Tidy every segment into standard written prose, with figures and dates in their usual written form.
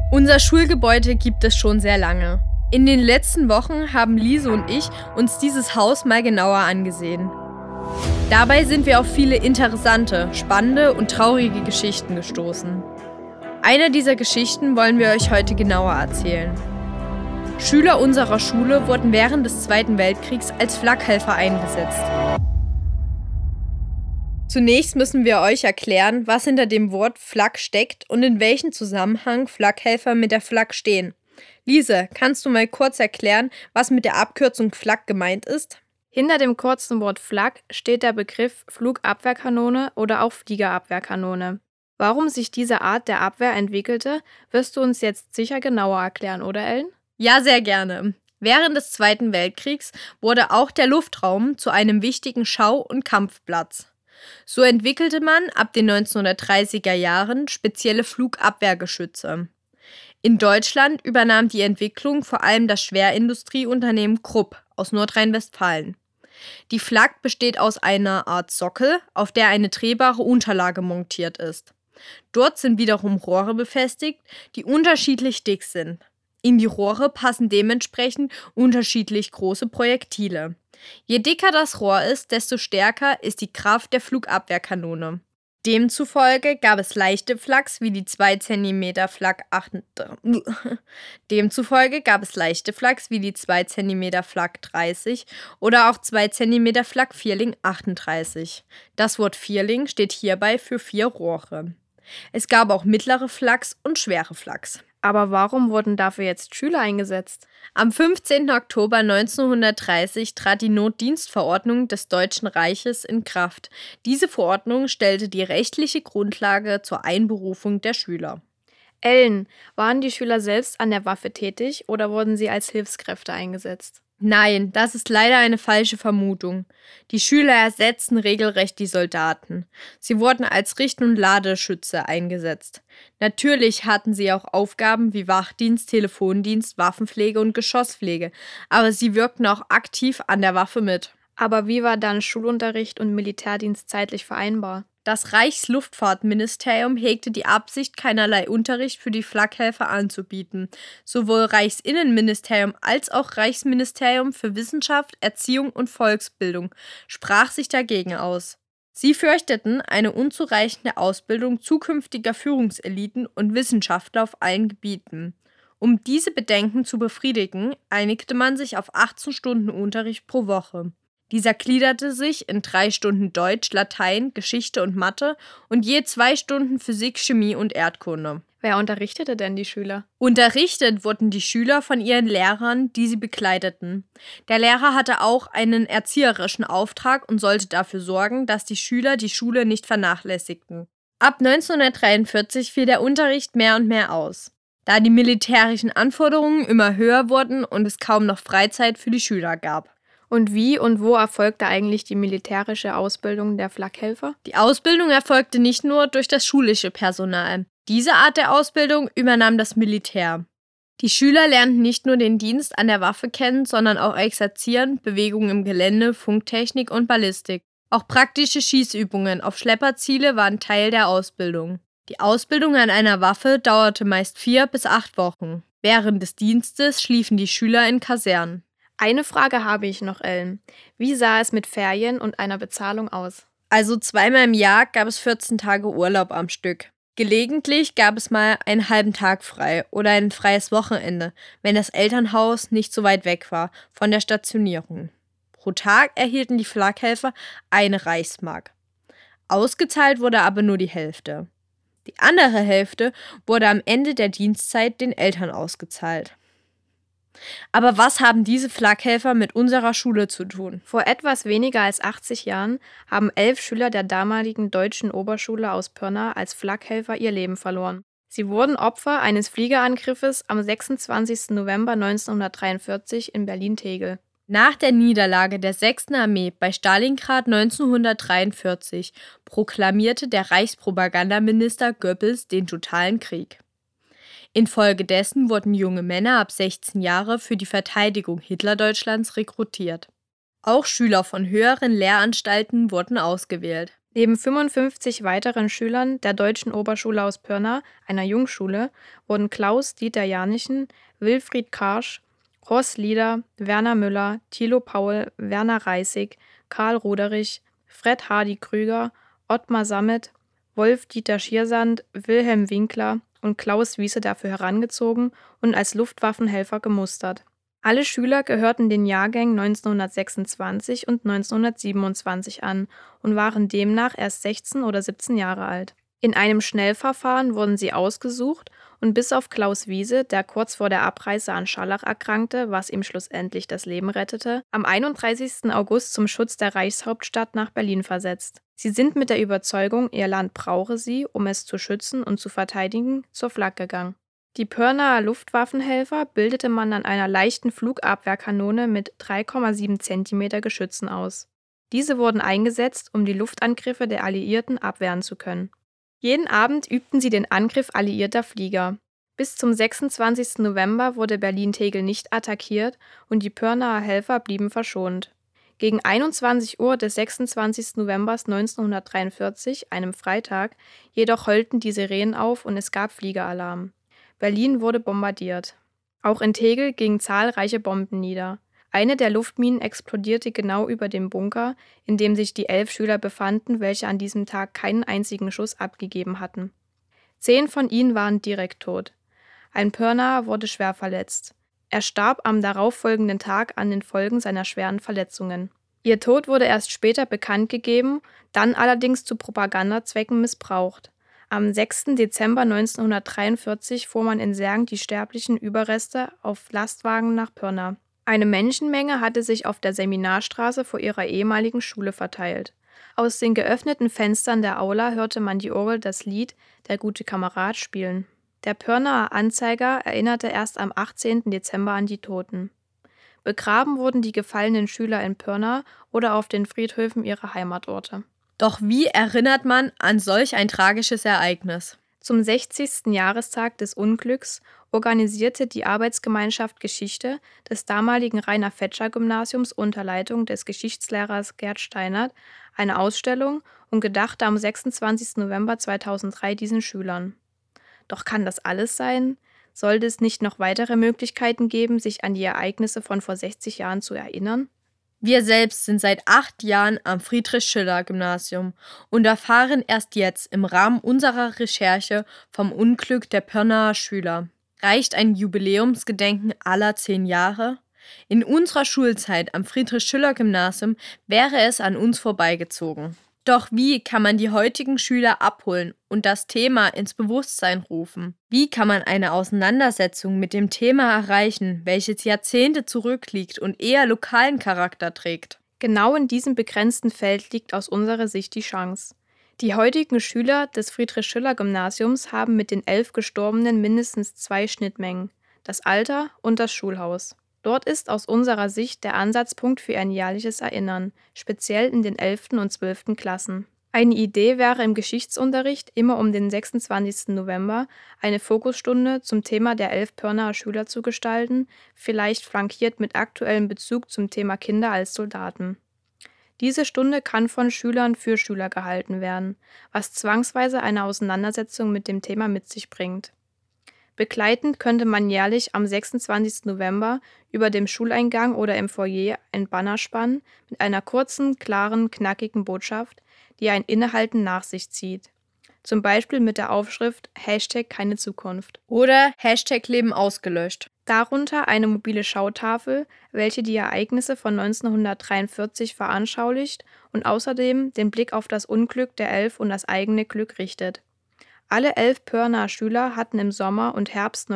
Unser Schulgebäude gibt es schon sehr lange. In den letzten Wochen haben Lise und ich uns dieses Haus mal genauer angesehen. Dabei sind wir auf viele interessante, spannende und traurige Geschichten gestoßen. Eine dieser Geschichten wollen wir euch heute genauer erzählen. Schüler unserer Schule wurden während des Zweiten Weltkriegs als Flakhelfer eingesetzt. Zunächst müssen wir euch erklären, was hinter dem Wort Flak steckt und in welchem Zusammenhang Flakhelfer mit der Flak stehen. Lise, kannst du mal kurz erklären, was mit der Abkürzung Flak gemeint ist? Hinter dem kurzen Wort Flak steht der Begriff Flugabwehrkanone oder auch Fliegerabwehrkanone. Warum sich diese Art der Abwehr entwickelte, wirst du uns jetzt sicher genauer erklären, oder Ellen? Ja, sehr gerne. Während des Zweiten Weltkriegs wurde auch der Luftraum zu einem wichtigen Schau- und Kampfplatz. So entwickelte man ab den 1930er Jahren spezielle Flugabwehrgeschütze. In Deutschland übernahm die Entwicklung vor allem das Schwerindustrieunternehmen Krupp aus Nordrhein-Westfalen. Die Flak besteht aus einer Art Sockel, auf der eine drehbare Unterlage montiert ist. Dort sind wiederum Rohre befestigt, die unterschiedlich dick sind. In die Rohre passen dementsprechend unterschiedlich große Projektile. Je dicker das Rohr ist, desto stärker ist die Kraft der Flugabwehrkanone. Demzufolge gab es leichte Flaks wie die 2 cm Flak 30 oder auch 2 cm Flak Vierling 38. Das Wort Vierling steht hierbei für 4 Rohre. Es gab auch mittlere Flaks und schwere Flaks. Aber warum wurden dafür jetzt Schüler eingesetzt? Am 15. Oktober 1930 trat die Notdienstverordnung des Deutschen Reiches in Kraft. Diese Verordnung stellte die rechtliche Grundlage zur Einberufung der Schüler. Ellen, waren die Schüler selbst an der Waffe tätig oder wurden sie als Hilfskräfte eingesetzt? Nein, das ist leider eine falsche Vermutung. Die Schüler ersetzten regelrecht die Soldaten. Sie wurden als Richt- und Ladeschütze eingesetzt. Natürlich hatten sie auch Aufgaben wie Wachdienst, Telefondienst, Waffenpflege und Geschosspflege, aber sie wirkten auch aktiv an der Waffe mit. Aber wie war dann Schulunterricht und Militärdienst zeitlich vereinbar? Das Reichsluftfahrtministerium hegte die Absicht, keinerlei Unterricht für die Flakhelfer anzubieten. Sowohl Reichsinnenministerium als auch Reichsministerium für Wissenschaft, Erziehung und Volksbildung sprach sich dagegen aus. Sie fürchteten eine unzureichende Ausbildung zukünftiger Führungseliten und Wissenschaftler auf allen Gebieten. Um diese Bedenken zu befriedigen, einigte man sich auf 18 Stunden Unterricht pro Woche. Dieser gliederte sich in 3 Stunden Deutsch, Latein, Geschichte und Mathe und je 2 Stunden Physik, Chemie und Erdkunde. Wer unterrichtete denn die Schüler? Unterrichtet wurden die Schüler von ihren Lehrern, die sie begleiteten. Der Lehrer hatte auch einen erzieherischen Auftrag und sollte dafür sorgen, dass die Schüler die Schule nicht vernachlässigten. Ab 1943 fiel der Unterricht mehr und mehr aus, da die militärischen Anforderungen immer höher wurden und es kaum noch Freizeit für die Schüler gab. Und wie und wo erfolgte eigentlich die militärische Ausbildung der Flakhelfer? Die Ausbildung erfolgte nicht nur durch das schulische Personal. Diese Art der Ausbildung übernahm das Militär. Die Schüler lernten nicht nur den Dienst an der Waffe kennen, sondern auch Exerzieren, Bewegungen im Gelände, Funktechnik und Ballistik. Auch praktische Schießübungen auf Schlepperziele waren Teil der Ausbildung. Die Ausbildung an einer Waffe dauerte meist 4 bis 8 Wochen. Während des Dienstes schliefen die Schüler in Kasernen. Eine Frage habe ich noch, Ellen. Wie sah es mit Ferien und einer Bezahlung aus? Also 2-mal im Jahr gab es 14 Tage Urlaub am Stück. Gelegentlich gab es mal einen halben Tag frei oder ein freies Wochenende, wenn das Elternhaus nicht so weit weg war von der Stationierung. Pro Tag erhielten die Flakhelfer 1 Reichsmark. Ausgezahlt wurde aber nur die Hälfte. Die andere Hälfte wurde am Ende der Dienstzeit den Eltern ausgezahlt. Aber was haben diese Flakhelfer mit unserer Schule zu tun? Vor etwas weniger als 80 Jahren haben 11 Schüler der damaligen deutschen Oberschule aus Pirna als Flakhelfer ihr Leben verloren. Sie wurden Opfer eines Fliegerangriffes am 26. November 1943 in Berlin-Tegel. Nach der Niederlage der 6. Armee bei Stalingrad 1943 proklamierte der Reichspropagandaminister Goebbels den totalen Krieg. Infolgedessen wurden junge Männer ab 16 Jahre für die Verteidigung Hitlerdeutschlands rekrutiert. Auch Schüler von höheren Lehranstalten wurden ausgewählt. Neben 55 weiteren Schülern der Deutschen Oberschule aus Pirna, einer Jungschule, wurden Klaus-Dieter Janichen, Wilfried Karsch, Horst Lieder, Werner Müller, Thilo Paul, Werner Reissig, Karl Roderich, Fred Hardy Krüger, Ottmar Sammet, Wolf-Dieter Schiersand, Wilhelm Winkler und Klaus Wiese dafür herangezogen und als Luftwaffenhelfer gemustert. Alle Schüler gehörten den Jahrgängen 1926 und 1927 an und waren demnach erst 16 oder 17 Jahre alt. In einem Schnellverfahren wurden sie ausgesucht und bis auf Klaus Wiese, der kurz vor der Abreise an Scharlach erkrankte, was ihm schlussendlich das Leben rettete, am 31. August zum Schutz der Reichshauptstadt nach Berlin versetzt. Sie sind mit der Überzeugung, ihr Land brauche sie, um es zu schützen und zu verteidigen, zur Flak gegangen. Die Pirnaer Luftwaffenhelfer bildete man an einer leichten Flugabwehrkanone mit 3,7 cm Geschützen aus. Diese wurden eingesetzt, um die Luftangriffe der Alliierten abwehren zu können. Jeden Abend übten sie den Angriff alliierter Flieger. Bis zum 26. November wurde Berlin-Tegel nicht attackiert und die Pirnaer Helfer blieben verschont. Gegen 21 Uhr des 26. November 1943, einem Freitag, jedoch heulten die Sirenen auf und es gab Fliegeralarm. Berlin wurde bombardiert. Auch in Tegel gingen zahlreiche Bomben nieder. Eine der Luftminen explodierte genau über dem Bunker, in dem sich die 11 Schüler befanden, welche an diesem Tag keinen einzigen Schuss abgegeben hatten. 10 von ihnen waren direkt tot. Ein Pirnaer wurde schwer verletzt. Er starb am darauffolgenden Tag an den Folgen seiner schweren Verletzungen. Ihr Tod wurde erst später bekannt gegeben, dann allerdings zu Propagandazwecken missbraucht. Am 6. Dezember 1943 fuhr man in Särgen die sterblichen Überreste auf Lastwagen nach Pirna. Eine Menschenmenge hatte sich auf der Seminarstraße vor ihrer ehemaligen Schule verteilt. Aus den geöffneten Fenstern der Aula hörte man die Orgel das Lied »Der gute Kamerad« spielen. Der Pirnaer Anzeiger erinnerte erst am 18. Dezember an die Toten. Begraben wurden die gefallenen Schüler in Pirna oder auf den Friedhöfen ihrer Heimatorte. Doch wie erinnert man an solch ein tragisches Ereignis? Zum 60. Jahrestag des Unglücks organisierte die Arbeitsgemeinschaft Geschichte des damaligen Rainer-Fetscher-Gymnasiums unter Leitung des Geschichtslehrers Gerd Steinert eine Ausstellung und gedachte am 26. November 2003 diesen Schülern. Doch kann das alles sein? Sollte es nicht noch weitere Möglichkeiten geben, sich an die Ereignisse von vor 60 Jahren zu erinnern? Wir selbst sind seit 8 Jahren am Friedrich-Schiller-Gymnasium und erfahren erst jetzt im Rahmen unserer Recherche vom Unglück der Pirnaer Schüler. Reicht ein Jubiläumsgedenken aller 10 Jahre? In unserer Schulzeit am Friedrich-Schiller-Gymnasium wäre es an uns vorbeigezogen. Doch wie kann man die heutigen Schüler abholen und das Thema ins Bewusstsein rufen? Wie kann man eine Auseinandersetzung mit dem Thema erreichen, welches Jahrzehnte zurückliegt und eher lokalen Charakter trägt? Genau in diesem begrenzten Feld liegt aus unserer Sicht die Chance. Die heutigen Schüler des Friedrich-Schiller-Gymnasiums haben mit den 11 Gestorbenen mindestens 2 Schnittmengen: das Alter und das Schulhaus. Dort ist aus unserer Sicht der Ansatzpunkt für ein jährliches Erinnern, speziell in den 11. und 12. Klassen. Eine Idee wäre im Geschichtsunterricht immer um den 26. November eine Fokusstunde zum Thema der 11 Pirnaer Schüler zu gestalten, vielleicht flankiert mit aktuellem Bezug zum Thema Kinder als Soldaten. Diese Stunde kann von Schülern für Schüler gehalten werden, was zwangsweise eine Auseinandersetzung mit dem Thema mit sich bringt. Begleitend könnte man jährlich am 26. November über dem Schuleingang oder im Foyer ein Banner spannen mit einer kurzen, klaren, knackigen Botschaft, die ein Innehalten nach sich zieht. Zum Beispiel mit der Aufschrift #keine Zukunft oder #Leben ausgelöscht. Darunter eine mobile Schautafel, welche die Ereignisse von 1943 veranschaulicht und außerdem den Blick auf das Unglück der 11 und das eigene Glück richtet. Alle 11 Pirnaer Schüler hatten im Sommer und Herbst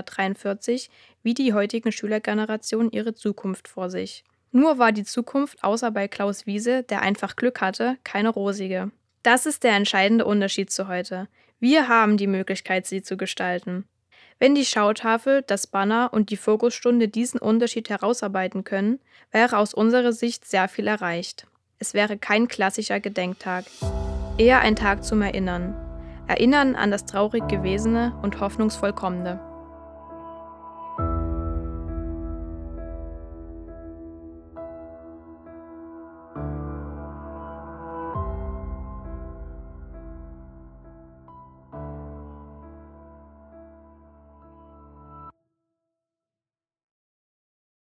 1943, wie die heutigen Schülergenerationen, ihre Zukunft vor sich. Nur war die Zukunft außer bei Klaus Wiese, der einfach Glück hatte, keine rosige. Das ist der entscheidende Unterschied zu heute. Wir haben die Möglichkeit, sie zu gestalten. Wenn die Schautafel, das Banner und die Fokusstunde diesen Unterschied herausarbeiten können, wäre aus unserer Sicht sehr viel erreicht. Es wäre kein klassischer Gedenktag, eher ein Tag zum Erinnern. Erinnern an das traurig Gewesene und hoffnungsvoll Kommende.